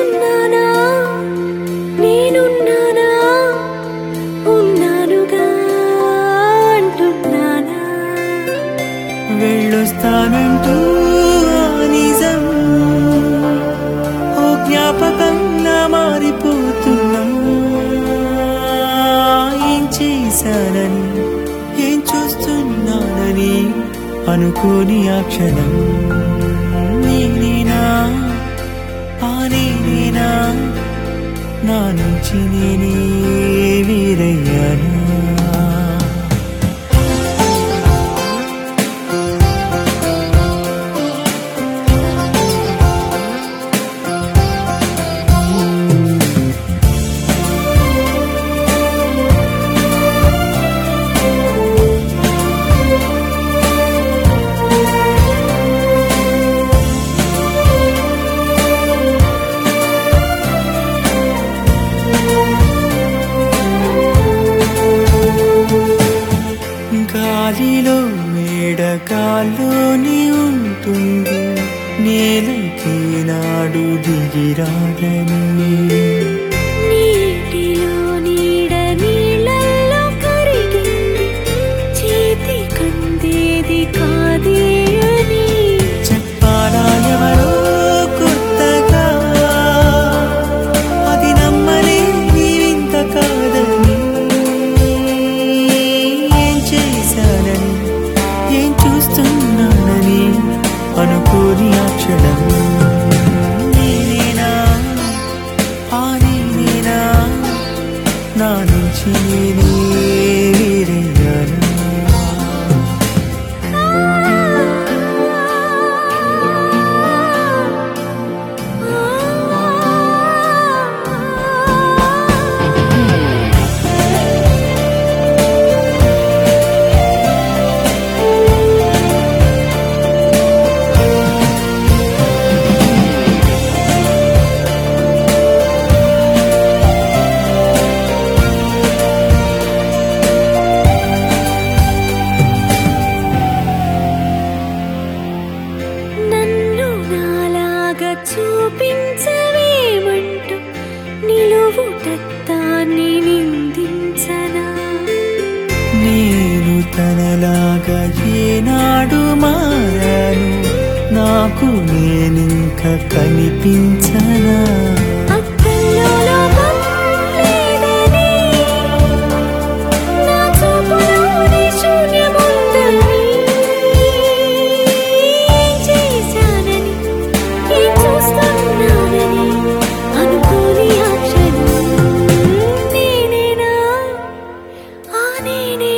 ఉన్నానా నేనున్నానా ఉన్నానుగా అంటున్నానా వెళ్ళొస్తానంటూ నిజం ఓ జ్ఞాపకంగా మారిపోతున్నా ఏం చేశానని ఏం చూస్తున్నానని అనుకోని ఆ క్షణం నేనేనా నేనేనా నా నుంచి నేనే వేరయ్యానా గాలిలో మేడకాల్లోని ఉంటుంది నేలకి నాడు దిగిరాదని నీటిలో నీడ నీళ్ళల్లో కరిగింది చేతి కందేది కాదే అని చెప్పాలా ఎవరో కొత్తగా అది నమ్మలేని వింత కాదని ఏం చేశానని ఏం చూస్తున్నానని అనుకోని ఆ క్షణం నేనేనా నేనేనా నా నుంచి నేనే వేరయ్యానా చూపించవేమంటూ నిలువుటత్తాన్ని నిందించనా నేను తనలాగా ఏనాడు మారాను నాకు నేనింక కనిపించనా అక్కల్లో లోపం లేదని నా చూపులోని శూన్యముందని ఏం చేశానని ఏం చూస్తున్నానని అనుకోని ఆ క్షణం నేనేనా నేనే